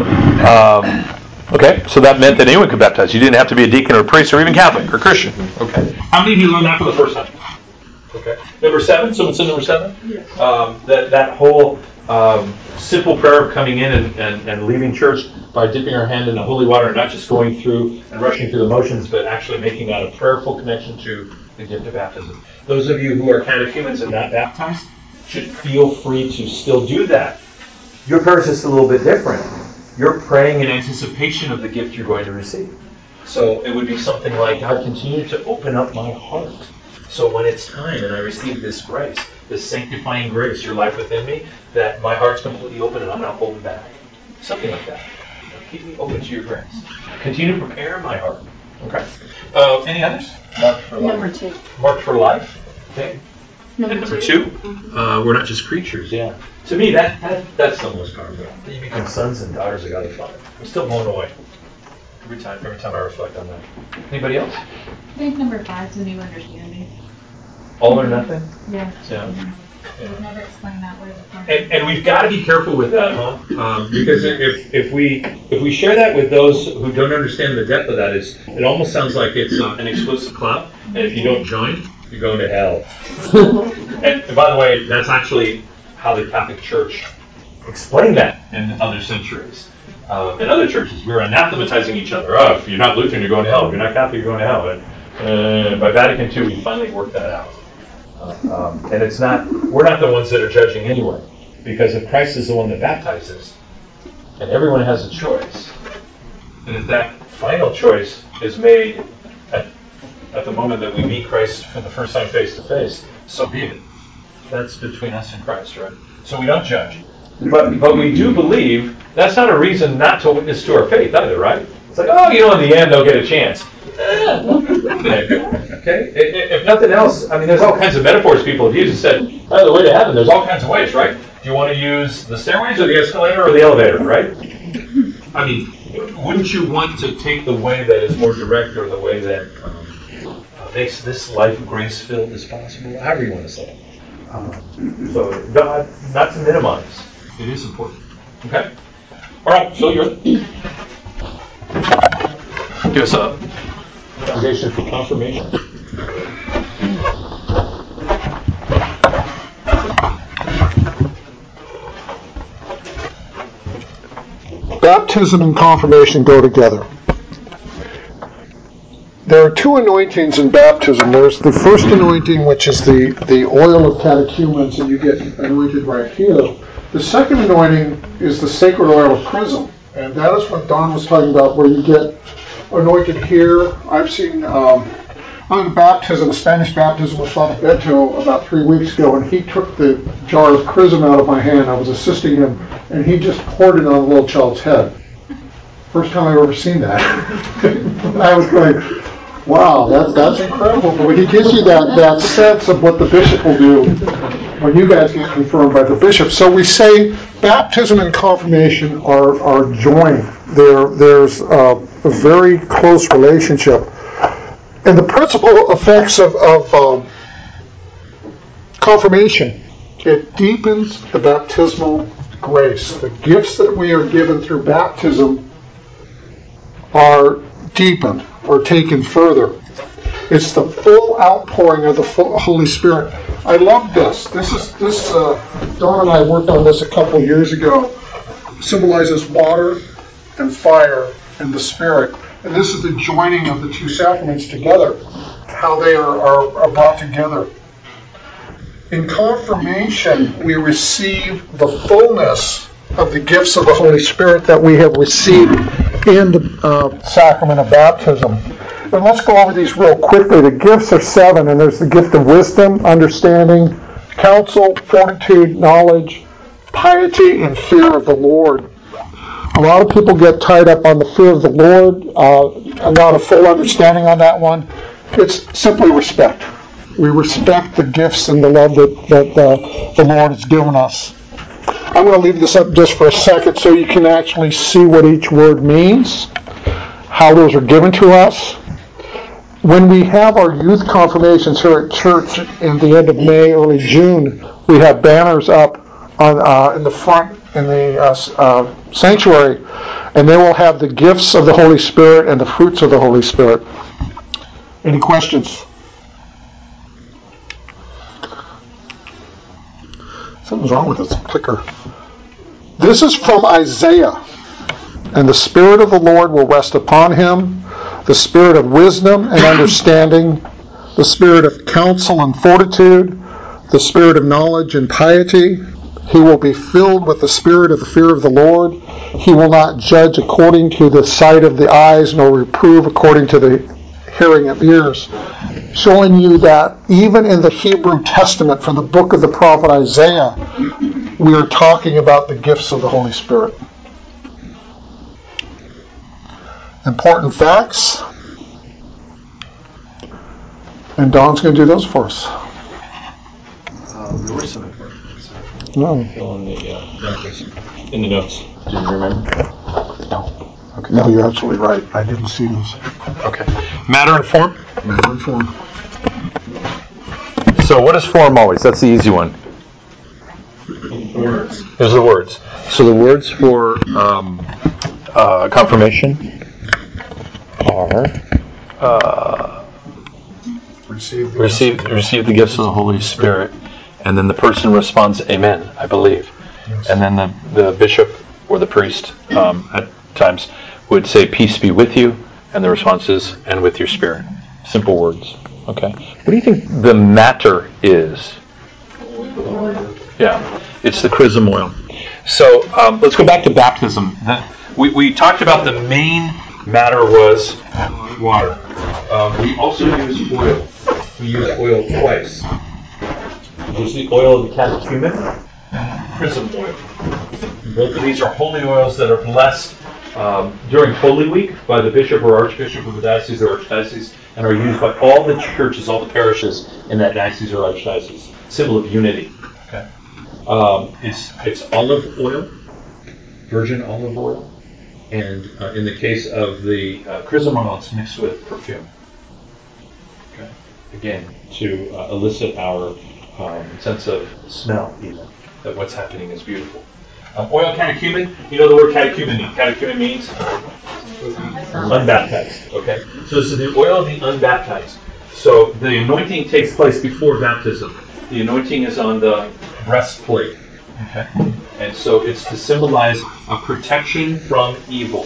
okay, so that meant that anyone could baptize. You didn't have to be a deacon or a priest or even Catholic or Christian. Okay. How many of you learned that for the first time? Okay. Number 7. Someone said number 7. Yes. That whole simple prayer of coming in and leaving church by dipping our hand in the holy water and not just going through and rushing through the motions, but actually making that a prayerful connection to the gift of baptism. Those of you who are catechumens and not baptized should feel free to still do that. Your prayer is just a little bit different. You're praying in anticipation of the gift you're going to receive. So it would be something like, God, continue to open up my heart. So when it's time and I receive this grace, this sanctifying grace, your life within me, that my heart's completely open and I'm not holding back. Something like that. Keep me open to your grace. Continue to prepare my heart. Okay. Any others? Marked for life. Number 2. Marked for life. Okay. Number 2. We're not just creatures. Yeah. To me, that's the most powerful. That you become sons and daughters of God the Father. I'm still blown away every time I reflect on that. Anybody else? I think number 5 is a new understanding. All or nothing? Yeah. Yeah. We've never explained that word before. And we've got to be careful with that, huh? Because if we share that with those who don't understand the depth of that, it almost sounds like it's an exclusive club, and if you don't join, you're going to hell. And by the way, that's actually how the Catholic Church explained that in other centuries. In other churches, we were anathematizing each other. Oh, if you're not Lutheran, you're going to hell. If you're not Catholic, you're going to hell. And by Vatican II, we finally worked that out. And we're not the ones that are judging anyway, because if Christ is the one that baptizes, and everyone has a choice, and if that final choice is made at the moment that we meet Christ for the first time face to face, so be it. That's between us and Christ, right? So we don't judge. But we do believe that's not a reason not to witness to our faith either, right? It's like, in the end they'll get a chance. Okay? If nothing else, there's all kinds of metaphors people have used and said, the way to heaven, there's all kinds of ways, right? Do you want to use the stairways or the escalator or the elevator, right? Wouldn't you want to take the way that is more direct or the way that makes this life grace-filled as possible? However you want to say it. So, not to minimize. It is important. Okay? All right, Phil, you're give us a foundation for confirmation. baptism and confirmation go together. There are two anointings in baptism. There's the first anointing, which is the oil of catechumens, and you get anointed right here. The second anointing is the sacred oil of chrism, and that is what Don was talking about, where you get anointed here. I've seen on the baptism, a Spanish baptism with Father Beto about 3 weeks ago, and he took the jar of chrism out of my hand. I was assisting him, and he just poured it on the little child's head. First time I've ever seen that. I was going, wow, that's incredible. But he gives you that sense of what the bishop will do when you guys get confirmed by the bishop. So we say baptism and confirmation are joined. There's a very close relationship. And the principal effects of confirmation, it deepens the baptismal grace. The gifts that we are given through baptism are deepened or taken further. It's the full outpouring of the Holy Spirit. I love this. Dawn and I worked on this a couple of years ago. It symbolizes water and fire and the Spirit. And this is the joining of the two sacraments together, how they are brought together. In confirmation, we receive the fullness of the gifts of the Holy Spirit that we have received in the sacrament of baptism. And let's go over these real quickly. The gifts are 7, and there's the gift of wisdom, understanding, counsel, fortitude, knowledge, piety, and fear of the Lord. A lot of people get tied up on the fear of the Lord. Not a full understanding on that one. It's simply respect. We respect the gifts and the love that the Lord has given us. I'm going to leave this up just for a second so you can actually see what each word means, how those are given to us. When we have our youth confirmations here at church in the end of May, early June, we have banners up in the front in the sanctuary, and they will have the gifts of the Holy Spirit and the fruits of the Holy Spirit. Any questions? Something's wrong with this clicker. This is from Isaiah. And the Spirit of the Lord will rest upon him, the Spirit of wisdom and understanding, the Spirit of counsel and fortitude, the Spirit of knowledge and piety. He will be filled with the spirit of the fear of the Lord. He will not judge according to the sight of the eyes, nor reprove according to the hearing of ears. Showing you that even in the Hebrew Testament, from the book of the prophet Isaiah, we are talking about the gifts of the Holy Spirit. Important facts. And Don's going to do those for us. There were some important facts. No. Fill in the in the notes. Do you remember? No. Okay. No, you're absolutely right. I didn't see those. Okay. Matter and form? Matter and form. So what is form always? That's the easy one. Words. Here's the words. So the words for confirmation are receive the gifts of the Holy Spirit, and then the person responds, "Amen, I believe." Yes. And then the bishop or the priest at times would say, "Peace be with you," and the response is, "And with your spirit." Simple words. Okay. What do you think the matter is? Yeah, it's the chrism oil. So let's go back to baptism. We talked about the main matter was water. We also use oil. We use oil twice. There's the oil of the catechumen and chrism oil. Both of these are holy oils that are blessed during Holy Week by the bishop or archbishop of the diocese or archdiocese, and are used by all the churches, all the parishes in that diocese or archdiocese. Symbol of unity. Okay. It's olive oil, virgin olive oil, and in the case of the chrism oil, it's mixed with perfume. Okay. Again, to elicit our sense of smell, even that what's happening is beautiful. Oil catechumen, you know the word catechumen means. Catechumen means unbaptized. Okay, so this is the oil of the unbaptized. So the anointing takes place before baptism. The anointing is on the breastplate. Okay, And so it's to symbolize a protection from evil.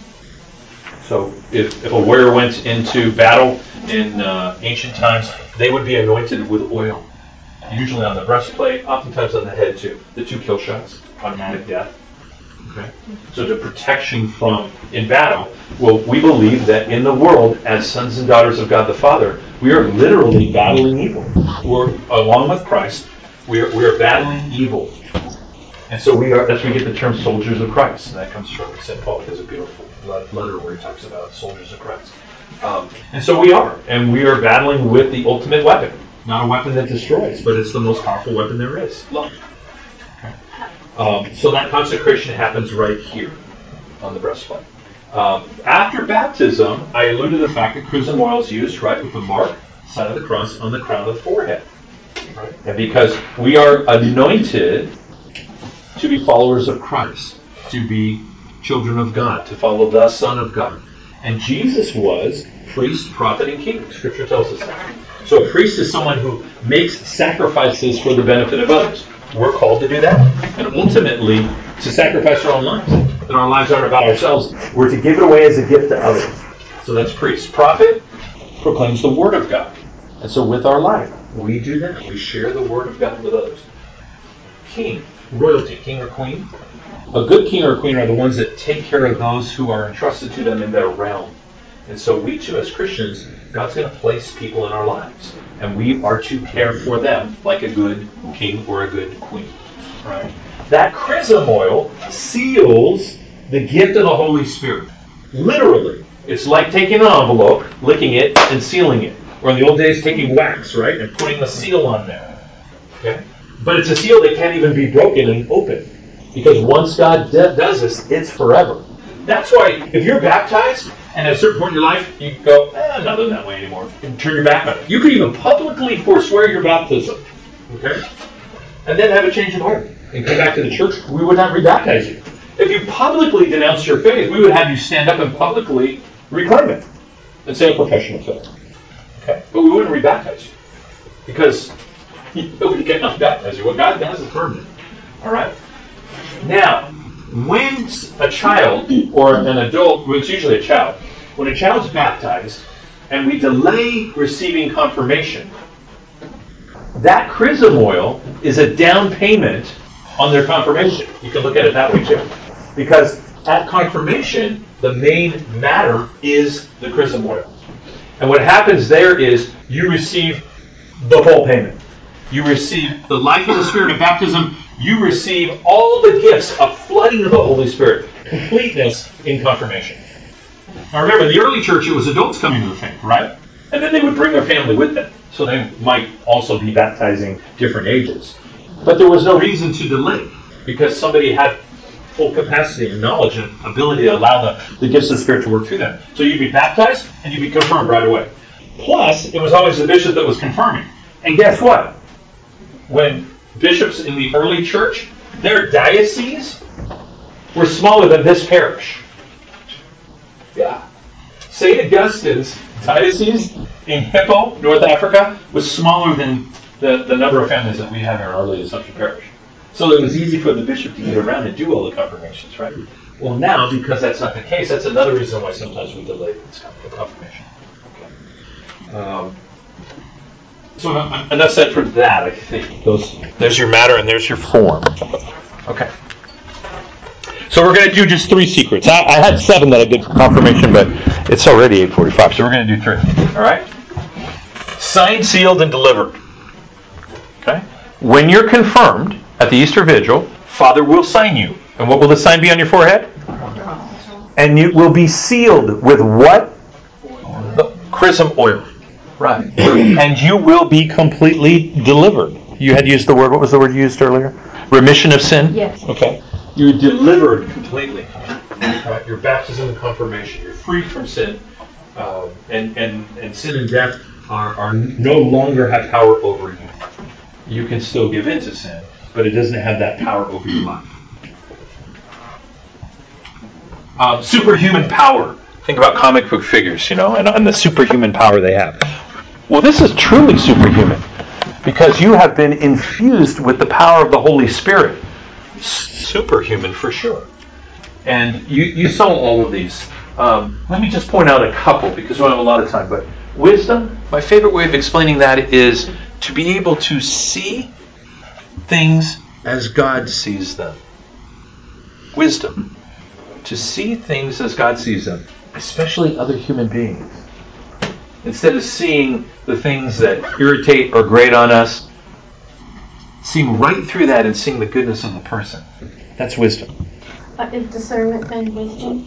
So if a warrior went into battle in ancient times, they would be anointed with oil. Usually on the breastplate, oftentimes on the head too. The 2 kill shots, automatic death. Okay. So the protection from in battle. Well, we believe that in the world, as sons and daughters of God the Father, we are literally battling evil. We're along with Christ. We are battling evil. And so that's where we get the term soldiers of Christ. And that comes from St. Paul. He has a beautiful letter where he talks about soldiers of Christ. And so we are. And we are battling with the ultimate weapon. Not a weapon that destroys, but it's the most powerful weapon there is. Love. Okay. So that consecration happens right here on the breastplate. After baptism, I alluded to the fact that chrism oil is used, right, with the mark, sign of the cross, on the crown of the forehead. Right? And because we are anointed to be followers of Christ, to be children of God, to follow the Son of God. And Jesus was priest, prophet, and king. Scripture tells us that. So a priest is someone who makes sacrifices for the benefit of others. We're called to do that. And ultimately, to sacrifice our own lives. That our lives aren't about ourselves. We're to give it away as a gift to others. So that's priest. Prophet proclaims the Word of God. And so with our life, we do that. We share the Word of God with others. King. Royalty. King or queen. A good king or queen are the ones that take care of those who are entrusted to them in their realm. And so we too, as Christians, God's going to place people in our lives. And we are to care for them like a good king or a good queen. Right? That chrism oil seals the gift of the Holy Spirit. Literally. It's like taking an envelope, licking it, and sealing it. Or in the old days, taking wax, right, and putting a seal on there. Okay? But it's a seal that can't even be broken and opened. Because once God does this, it's forever. That's why if you're baptized, and at a certain point in your life, you go, I'm not living that way anymore. And turn your back on it. You could even publicly forswear your baptism. Okay? And then have a change of heart. And come back to the church. We would not rebaptize you. If you publicly denounce your faith, we would have you stand up and publicly reclaim it. And say a profession of faith. Okay? But we wouldn't rebaptize you. Because nobody cannot baptize you. What God does is permanent. Alright? Now, when a child or an adult, well, it's usually a child, when a child's baptized and we delay receiving confirmation, that chrism oil is a down payment on their confirmation. You can look at it that way too. Because at confirmation, the main matter is the chrism oil. And what happens there is you receive the full payment. You receive the life of the Spirit of baptism. You receive all the gifts of flooding of the Holy Spirit. Completeness in confirmation. Now remember, in the early church, it was adults coming to the faith, right? And then they would bring their family with them. So they might also be baptizing different ages. But there was no reason to delay. Because somebody had full capacity and knowledge and ability to allow the gifts of the Spirit to work through them. So you'd be baptized and you'd be confirmed right away. Plus, it was always the bishop that was confirming. And guess what? When bishops in the early church, their dioceses were smaller than this parish. Yeah. St. Augustine's diocese in Hippo, North Africa, was smaller than the number of families that we have in our early Assumption parish. So it was easy for the bishop to get around and do all the confirmations, right? Well, now, because that's not the case, that's another reason why sometimes we delay the confirmation. Okay. So enough said for that, I think. There's your matter and there's your form. Okay. So we're going to do just 3 secrets. I had 7 that I did for confirmation, but it's already 8:45, so we're going to do 3. All right? Signed, sealed, and delivered. Okay? When you're confirmed at the Easter Vigil, Father will sign you. And what will the sign be on your forehead? And you will be sealed with what? The chrism oil. Right. And you will be completely delivered. You had used the word, what was the word you used earlier? Remission of sin? Yes. Okay. You're delivered completely. Right? Your baptism and confirmation. You're free from sin. And sin and death are no longer have power over you. You can still give in to sin, but it doesn't have that power over your life. Superhuman power. Think about comic book figures, and the superhuman power they have. Well, this is truly superhuman because you have been infused with the power of the Holy Spirit. superhuman for sure. And you saw all of these. Let me just point out a couple because we don't have a lot of time. But wisdom, my favorite way of explaining that is to be able to see things as God sees them. Wisdom. To see things as God sees them, especially other human beings. Instead of seeing the things that irritate or grate on us, seeing right through that and seeing the goodness of the person. That's wisdom. Is discernment then wisdom?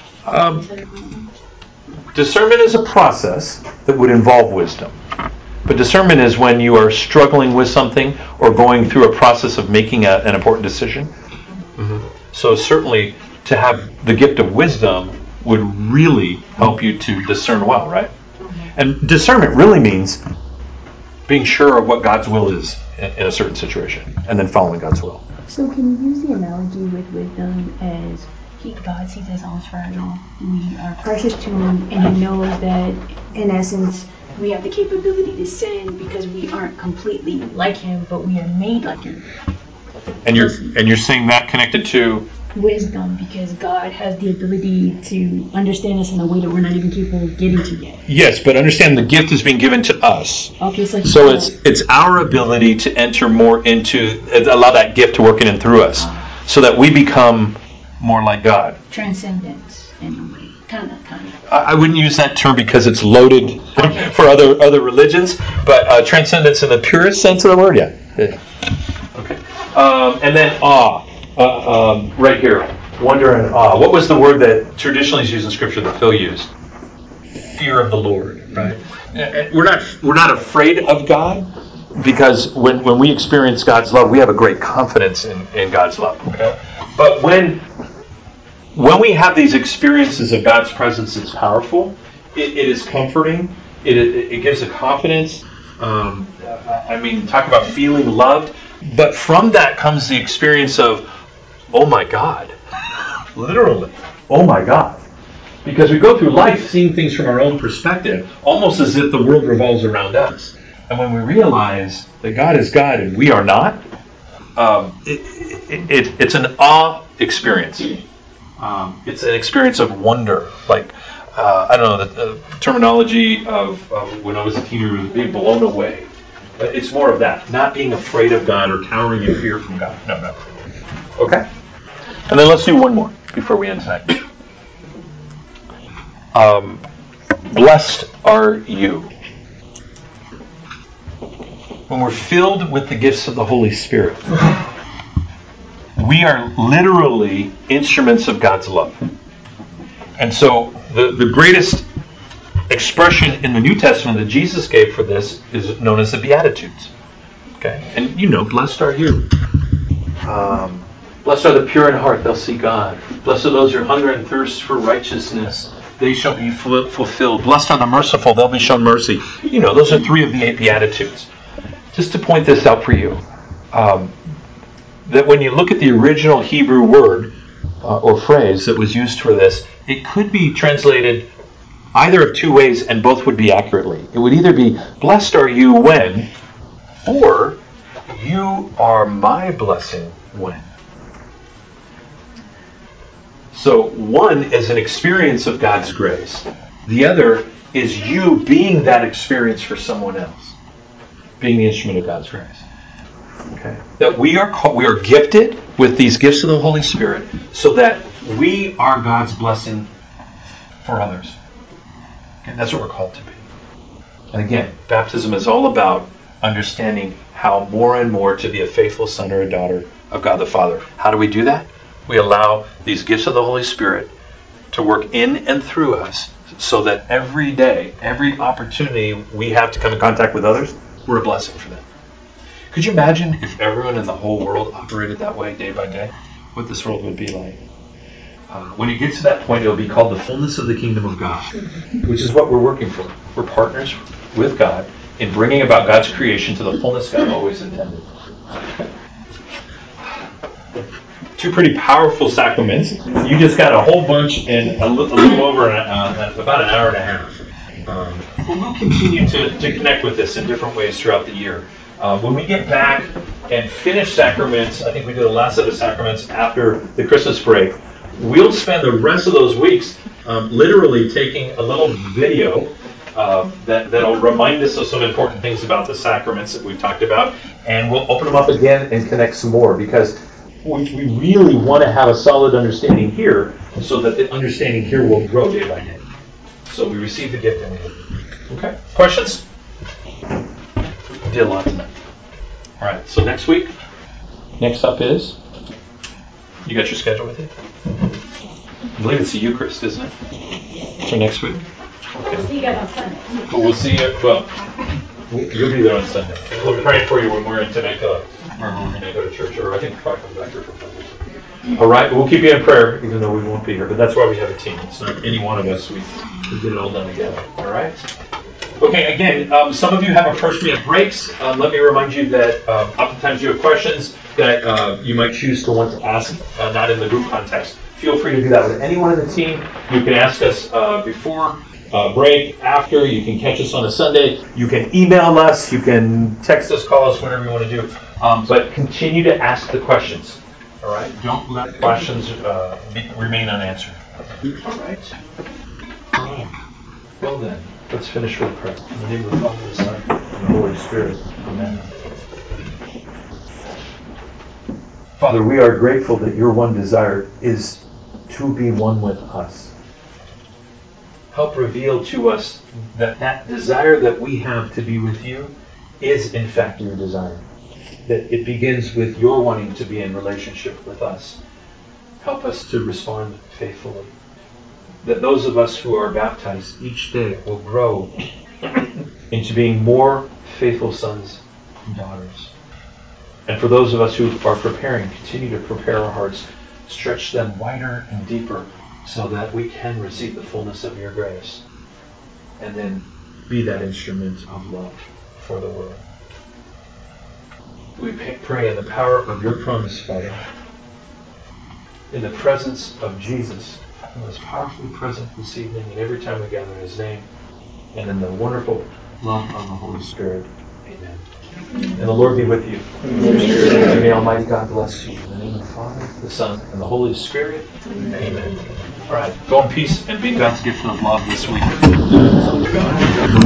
Discernment is a process that would involve wisdom. But discernment is when you are struggling with something or going through a process of making an important decision. Mm-hmm. So certainly to have the gift of wisdom would really help you to discern well, right? And discernment really means being sure of what God's will is in a certain situation and then following God's will. So can you use the analogy with wisdom as God sees us all as fragile. We are precious to Him, and He knows that, in essence, we have the capability to sin because we aren't completely like Him, but we are made like Him. And you're saying that connected to wisdom, because God has the ability to understand us in a way that we're not even capable of getting to yet. Yes, but understand the gift is being given to us. Okay, so it's our ability to enter more into, allow that gift to work in and through us, so that we become more like God. Transcendence, in a way. Kind of. I wouldn't use that term because it's loaded for other religions, but transcendence in the purest sense of the word, yeah. Okay. And then awe. Right here, wonder and awe. What was the word that traditionally is used in Scripture that Phil used? Fear of the Lord, right? We're not afraid of God, because when we experience God's love, we have a great confidence in God's love. Okay? But when we have these experiences of God's presence, it's powerful. It is comforting. It gives a confidence. Talk about feeling loved. But from that comes the experience of, oh my God. Literally, oh my God. Because we go through life seeing things from our own perspective, almost as if the world revolves around us. And when we realize that God is God and we are not, it's an awe experience. It's an experience of wonder. Like, I don't know, the terminology of when I was a teenager was being blown away. But it's more of that, not being afraid of God or cowering in fear from God. No. Okay? And then let's do one more before we end tonight. Blessed are you. When we're filled with the gifts of the Holy Spirit, we are literally instruments of God's love. And so the greatest expression in the New Testament that Jesus gave for this is known as the Beatitudes. Okay? And blessed are you. Blessed are the pure in heart, they'll see God. Blessed are those who hunger and thirst for righteousness, they shall be fulfilled. Blessed are the merciful, they'll be shown mercy. Those are 3 of the 8 Beatitudes. Just to point this out for you, that when you look at the original Hebrew word or phrase that was used for this, it could be translated either of 2 ways, and both would be accurately. It would either be, blessed are you when, or you are my blessing when. So one is an experience of God's grace. The other is you being that experience for someone else. Being the instrument of God's grace. Okay. That we are gifted with these gifts of the Holy Spirit so that we are God's blessing for others. Okay, that's what we're called to be. And again, baptism is all about understanding how more and more to be a faithful son or a daughter of God the Father. How do we do that? We allow these gifts of the Holy Spirit to work in and through us so that every day, every opportunity we have to come in contact with others, we're a blessing for them. Could you imagine if everyone in the whole world operated that way day by day? What this world would be like? When it gets to that point, it'll be called the fullness of the kingdom of God, which is what we're working for. We're partners with God in bringing about God's creation to the fullness God always intended. 2 pretty powerful sacraments. You just got a whole bunch in a little over about an hour and a half. We'll continue to connect with this in different ways throughout the year. When we get back and finish sacraments. I think we did the last set of sacraments after the Christmas break. We'll spend the rest of those weeks literally taking a little video that'll remind us of some important things about the sacraments that we've talked about, and we'll open them up again and connect some more, because we really want to have a solid understanding here, so that the understanding here will grow day by day. So we receive the gift and we live. Okay. Questions? We did a lot tonight. All right. So next week. Next up is. You got your schedule with you? I believe it's the Eucharist, isn't it? For next week. Okay. We'll see you guys on Sunday. Well, we'll see you. Well, you'll be there on Sunday. We'll be praying for you when we're in Temecula, or when we're going to go to church, or I think we'll probably come back here from Sunday. All right, we'll keep you in prayer, even though we won't be here. But that's why we have a team. It's not any one of us. We get it all done together. All right. Okay. Again, some of you have approached me at breaks. Let me remind you that oftentimes you have questions that you might choose to want to ask, not in the group context. Feel free to do that with anyone in the team. You can ask us before break, after. You can catch us on a Sunday. You can email us. You can text us, call us, whatever you want to do. But continue to ask the questions. All right? Don't let questions remain unanswered. All right. All right. Well then, let's finish with prayer. In the name of the Father, the Son, and the Holy Spirit. Amen. Father, we are grateful that your one desire is to be one with us. Help reveal to us that desire that we have to be with you is in fact your desire. That it begins with your wanting to be in relationship with us. Help us to respond faithfully. That those of us who are baptized each day will grow into being more faithful sons and daughters. And for those of us who are preparing, continue to prepare our hearts, stretch them wider and deeper so that we can receive the fullness of your grace and then be that instrument of love for the world. We pray in the power of your promise, Father, in the presence of Jesus, who is powerfully present this evening and every time we gather in his name, and in the wonderful love of the Holy Spirit. Amen. And the Lord be with you. And may Almighty God bless you. In the name of the Father, the Son, and the Holy Spirit. Amen. All right. Go in peace and be God's gift of love this week.